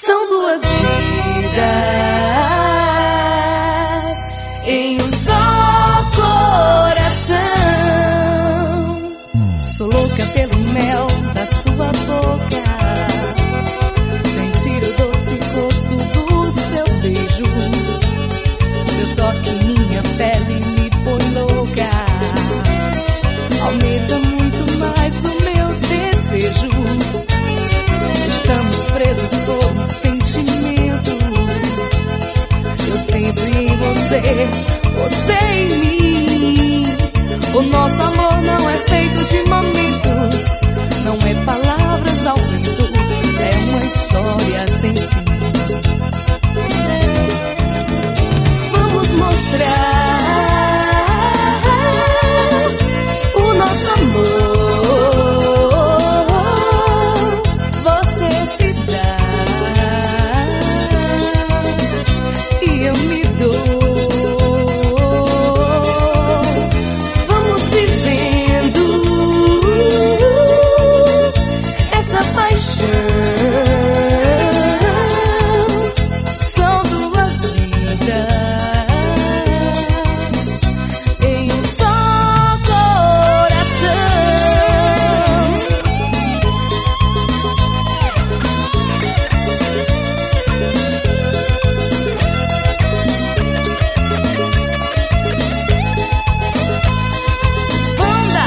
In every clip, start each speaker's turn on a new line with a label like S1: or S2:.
S1: São duas vidas em um só coração. Sou louca pelo mel da sua boca, sentir o doce gosto do seu beijo. Seu toque em minha pele me põe louca, aumenta muito mais o meu desejo. Estamos presos por um sentimento, eu sempre em você, você em mim. O nosso amor não é feito de momentos, não é palavras ao vento, é uma história sem fim. Vamos mostrar o nosso amor. Você se dá e eu me dou. Vamos vivendo essa paixão. São duas vidas em um só coração. Banda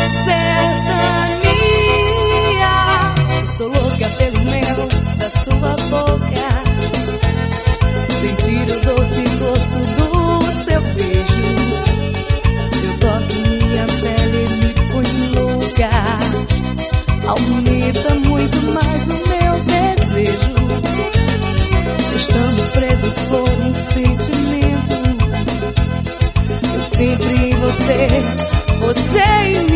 S1: Sertania. Eu sou louca pelo mel da sua boca, sentir o doce gosto do seu beijo. Seu toque em minha pele me põe louca, aumenta muito mais o meu desejo. Estamos presos por um sentimento, eu sempre em você, você em mim.